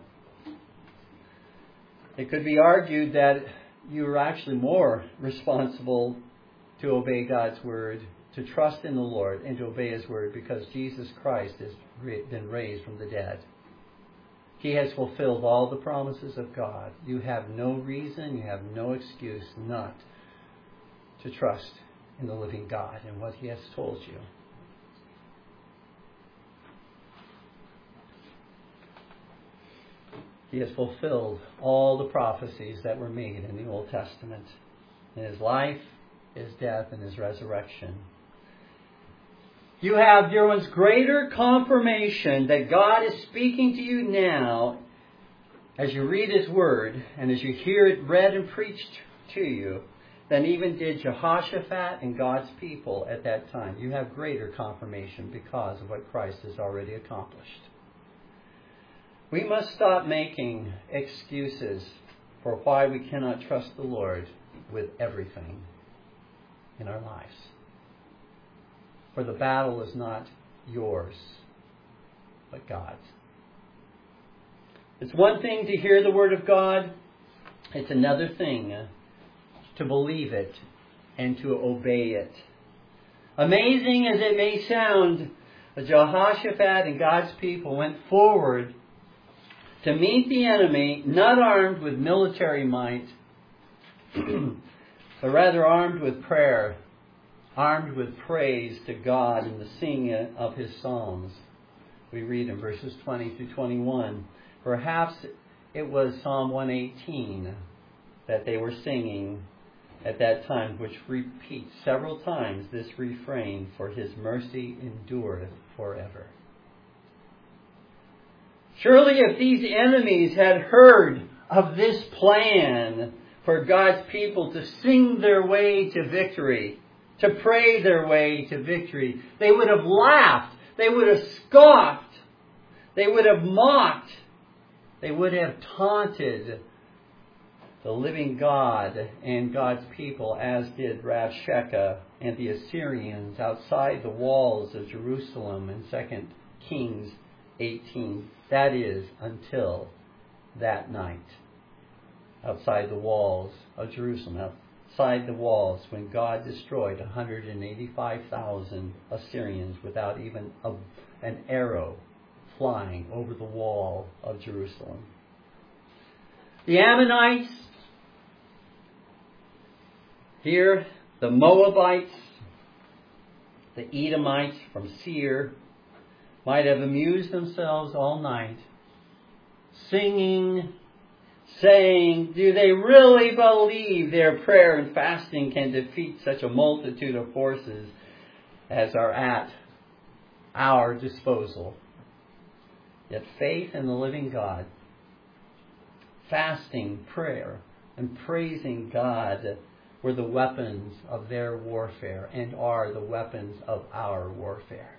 It could be argued that you are actually more responsible to obey God's word, to trust in the Lord, and to obey His word because Jesus Christ has been raised from the dead. He has fulfilled all the promises of God. You have no reason, you have no excuse not to trust in the living God and what He has told you. He has fulfilled all the prophecies that were made in the Old Testament, in His life, His death, and His resurrection. You have, dear ones, greater confirmation that God is speaking to you now as you read His Word and as you hear it read and preached to you than even did Jehoshaphat and God's people at that time. You have greater confirmation because of what Christ has already accomplished. We must stop making excuses for why we cannot trust the Lord with everything in our lives. For the battle is not yours, but God's. It's one thing to hear the Word of God. It's another thing to believe it and to obey it. Amazing as it may sound, Jehoshaphat and God's people went forward to meet the enemy, not armed with military might, but rather armed with prayer, armed with praise to God and the singing of His psalms. We read in verses 20 through 21. Perhaps it was Psalm 118 that they were singing at that time, which repeats several times this refrain, for His mercy endureth forever. Surely if these enemies had heard of this plan for God's people to sing their way to victory, to pray their way to victory, they would have laughed, they would have scoffed, they would have mocked, they would have taunted the living God and God's people, as did Rabshakeh and the Assyrians outside the walls of Jerusalem in 2 Kings 18. That is, until that night, outside the walls of Jerusalem, outside the walls, when God destroyed 185,000 Assyrians without even an arrow flying over the wall of Jerusalem. The Ammonites, here the Moabites, the Edomites from Seir, might have amused themselves all night, singing, saying, do they really believe their prayer and fasting can defeat such a multitude of forces as are at our disposal? Yet faith in the living God, fasting, prayer, and praising God were the weapons of their warfare and are the weapons of our warfare.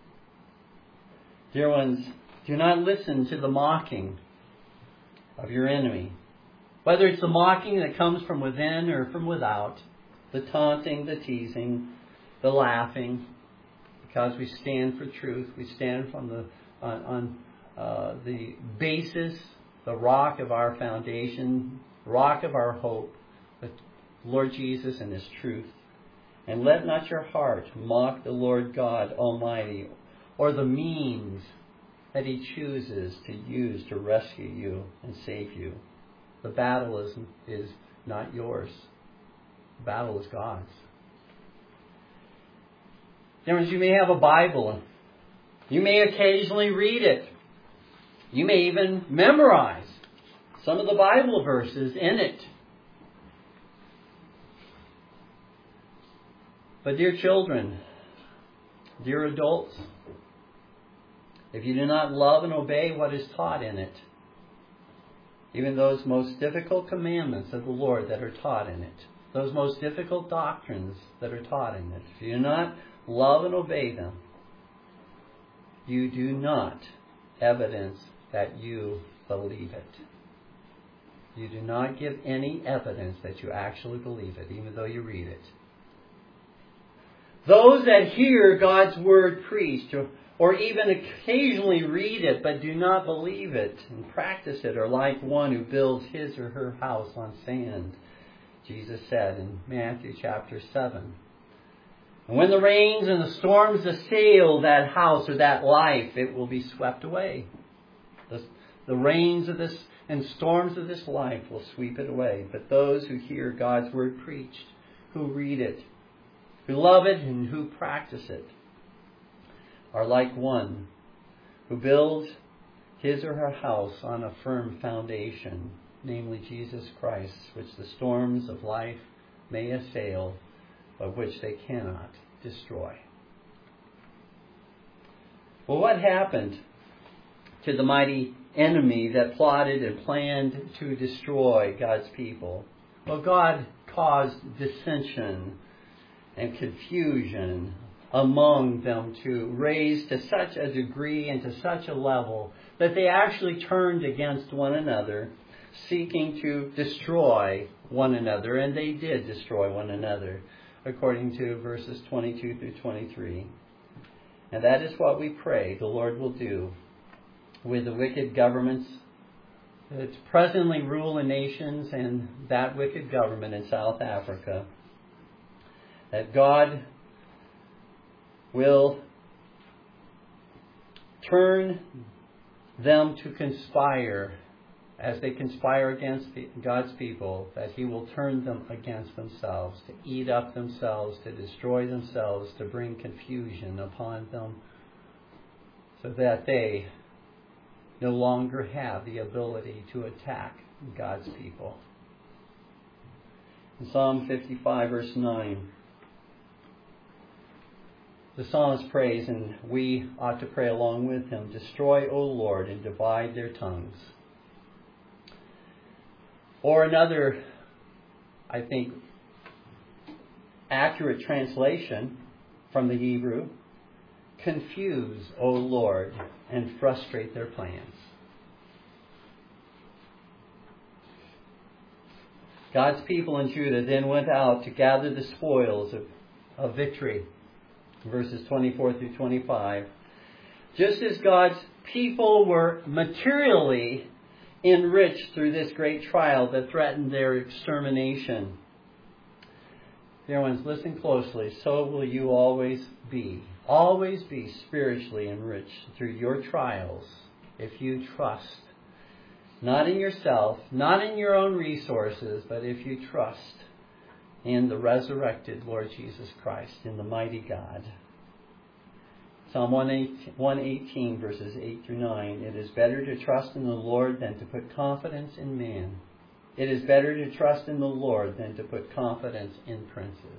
Dear ones, do not listen to the mocking of your enemy. Whether it's the mocking that comes from within or from without, the taunting, the teasing, the laughing, because we stand for truth, we stand on the basis, the rock of our foundation, rock of our hope, the Lord Jesus and His truth. And let not your heart mock the Lord God Almighty, or the means that He chooses to use to rescue you and save you. The battle is not yours. The battle is God's. You may have a Bible. You may occasionally read it. You may even memorize some of the Bible verses in it. But dear children, dear adults, if you do not love and obey what is taught in it, even those most difficult commandments of the Lord that are taught in it, those most difficult doctrines that are taught in it, if you do not love and obey them, you do not evidence that you believe it. You do not give any evidence that you actually believe it, even though you read it. Those that hear God's word preached, or even occasionally read it but do not believe it and practice it, are like one who builds his or her house on sand, Jesus said in Matthew chapter 7. And when the rains and the storms assail that house or that life, it will be swept away. The rains of this and storms of this life will sweep it away. But those who hear God's word preached, who read it, who love it, and who practice it, are like one who builds his or her house on a firm foundation, namely Jesus Christ, which the storms of life may assail, but which they cannot destroy. Well, what happened to the mighty enemy that plotted and planned to destroy God's people? Well, God caused dissension and confusion among them to raise to such a degree and to such a level that they actually turned against one another, seeking to destroy one another. And they did destroy one another, according to verses 22 through 23. And that is what we pray the Lord will do with the wicked governments that presently rule the nations and that wicked government in South Africa. That God will turn them to conspire as they conspire against God's people, that He will turn them against themselves, to eat up themselves, to destroy themselves, to bring confusion upon them, so that they no longer have the ability to attack God's people. In Psalm 55, verse 9, the psalmist prays, and we ought to pray along with him, "Destroy, O Lord, and divide their tongues." Or another, I think, accurate translation from the Hebrew, "Confuse, O Lord, and frustrate their plans." God's people in Judah then went out to gather the spoils of victory. Verses 24 through 25. Just as God's people were materially enriched through this great trial that threatened their extermination, Dear ones, listen closely. So will you always be spiritually enriched through your trials if you trust, not in yourself, not in your own resources, but if you trust in the resurrected Lord Jesus Christ, in the mighty God. Psalm 118, verses 8 through 9. It is better to trust in the Lord than to put confidence in man. It is better to trust in the Lord than to put confidence in princes.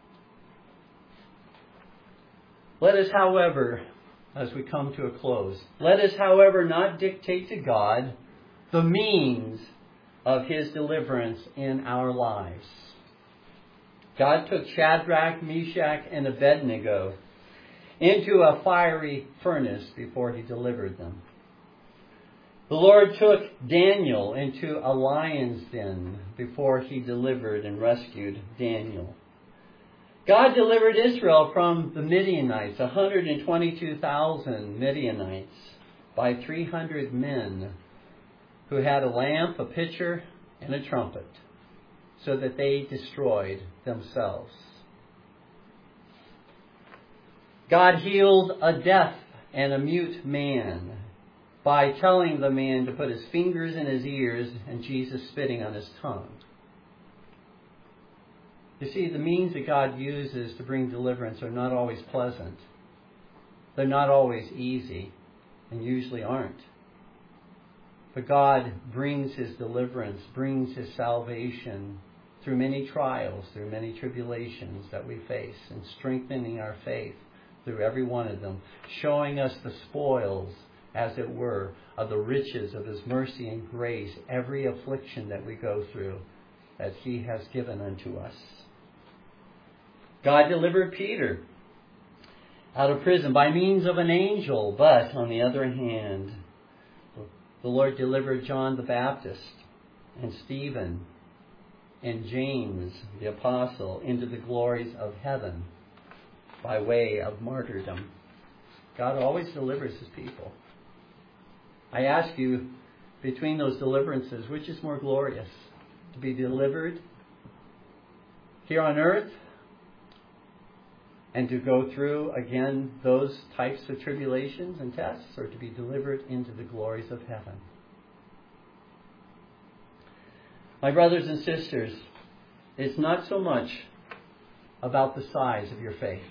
Let us, however, as we come to a close, let us, however, not dictate to God the means of His deliverance in our lives. God took Shadrach, Meshach, and Abednego into a fiery furnace before He delivered them. The Lord took Daniel into a lion's den before He delivered and rescued Daniel. God delivered Israel from the Midianites, 122,000 Midianites, by 300 men who had a lamp, a pitcher, and a trumpet, so that they destroyed themselves. God healed a deaf and a mute man by telling the man to put his fingers in his ears and Jesus spitting on his tongue. You see, the means that God uses to bring deliverance are not always pleasant. They're not always easy, and usually aren't. But God brings His deliverance, brings His salvation through many trials, through many tribulations that we face, and strengthening our faith through every one of them, showing us the spoils, as it were, of the riches of His mercy and grace, every affliction that we go through, that He has given unto us. God delivered Peter out of prison by means of an angel, but on the other hand, the Lord delivered John the Baptist and Stephen and James the Apostle into the glories of heaven by way of martyrdom. God always delivers His people. I ask you, between those deliverances, which is more glorious? To be delivered here on earth and to go through again those types of tribulations and tests, or to be delivered into the glories of heaven? My brothers and sisters, it's not so much about the size of your faith.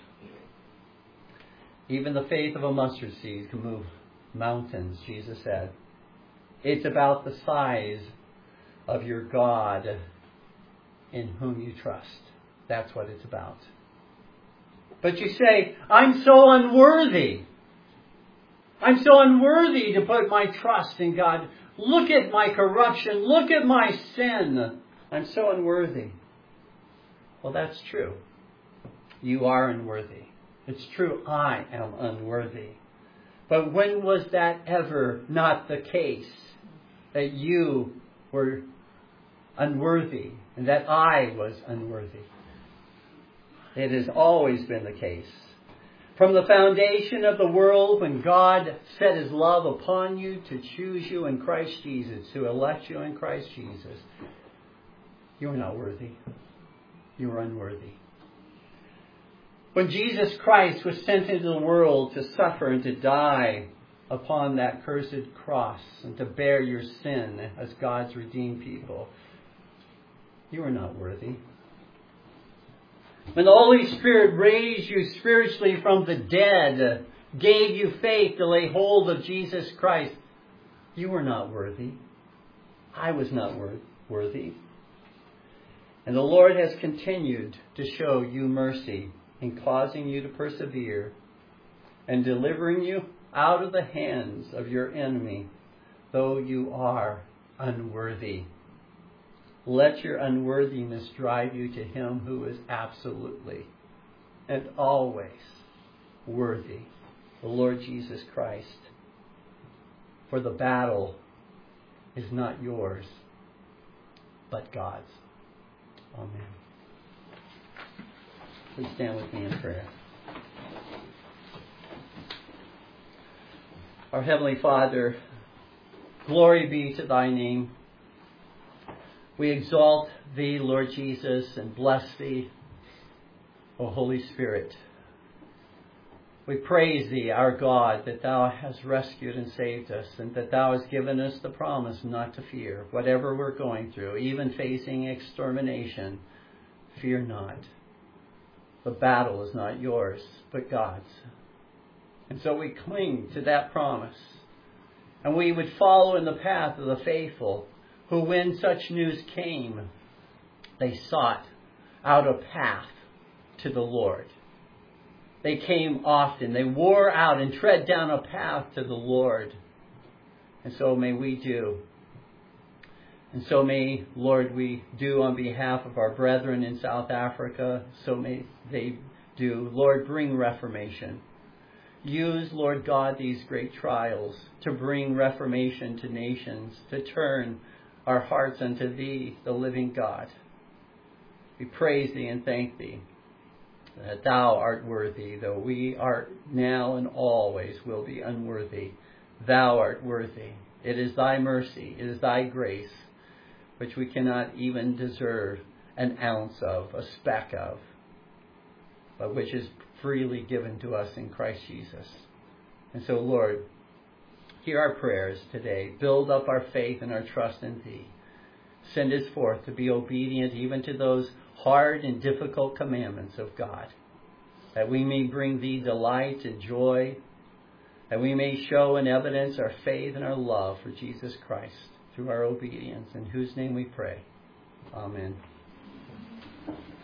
Even the faith of a mustard seed can move mountains, Jesus said. It's about the size of your God in whom you trust. That's what it's about. But you say, I'm so unworthy. I'm so unworthy to put my trust in God. Look at my corruption. Look at my sin. I'm so unworthy. Well, that's true. You are unworthy. It's true, I am unworthy. But when was that ever not the case? That you were unworthy and that I was unworthy. It has always been the case. From the foundation of the world, when God set His love upon you to choose you in Christ Jesus, to elect you in Christ Jesus, you are not worthy. You are unworthy. When Jesus Christ was sent into the world to suffer and to die upon that cursed cross and to bear your sin as God's redeemed people, you are not worthy. When the Holy Spirit raised you spiritually from the dead, gave you faith to lay hold of Jesus Christ, you were not worthy. I was not worthy. And the Lord has continued to show you mercy in causing you to persevere and delivering you out of the hands of your enemy, though you are unworthy. Let your unworthiness drive you to Him who is absolutely and always worthy, the Lord Jesus Christ. For the battle is not yours, but God's. Amen. Please stand with me in prayer. Our Heavenly Father, glory be to Thy name. We exalt Thee, Lord Jesus, and bless Thee O Holy Spirit, we praise Thee, our God, that Thou hast rescued and saved us, and that Thou hast given us the promise not to fear. Whatever we're going through, even facing extermination, fear not. The battle is not yours, but God's. And so we cling to that promise. And we would follow in the path of the faithful, who when such news came, they sought out a path to the Lord. They came often. They wore out and tread down a path to the Lord. And so may we do. And so may, Lord, we do on behalf of our brethren in South Africa. So may they do. Lord, bring reformation. Use, Lord God, these great trials to bring reformation to nations, to turn our hearts unto Thee, the living God. We praise Thee and thank Thee that Thou art worthy, though we are now and always will be unworthy. Thou art worthy. It is Thy mercy, it is Thy grace, which we cannot even deserve an ounce of, a speck of, but which is freely given to us in Christ Jesus. And so, Lord, hear our prayers today. Build up our faith and our trust in Thee. Send us forth to be obedient even to those hard and difficult commandments of God, that we may bring Thee delight and joy, that we may show and evidence our faith and our love for Jesus Christ through our obedience, in whose name we pray. Amen.